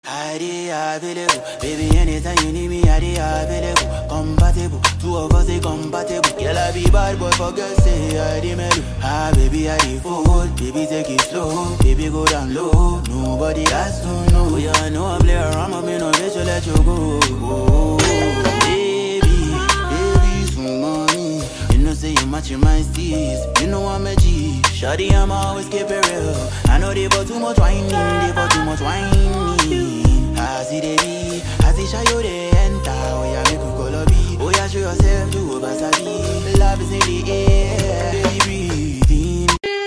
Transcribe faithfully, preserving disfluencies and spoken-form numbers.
I dey available, baby. Anytime you need me, I dey available. Compatible, two of us dey compatible. Girl, I be bad boy, forget say I dey mellow. Ah, baby, I dey forward, baby, take it slow. Baby, go down low, nobody has to know. Yeah, I know I play around, but me no bitch to let you go. Oh, baby, baby, some money. You know say you matching my steez. You know I'm a G. Shawty, I'm always keep it real. I know they for too much whining, they for too much whining.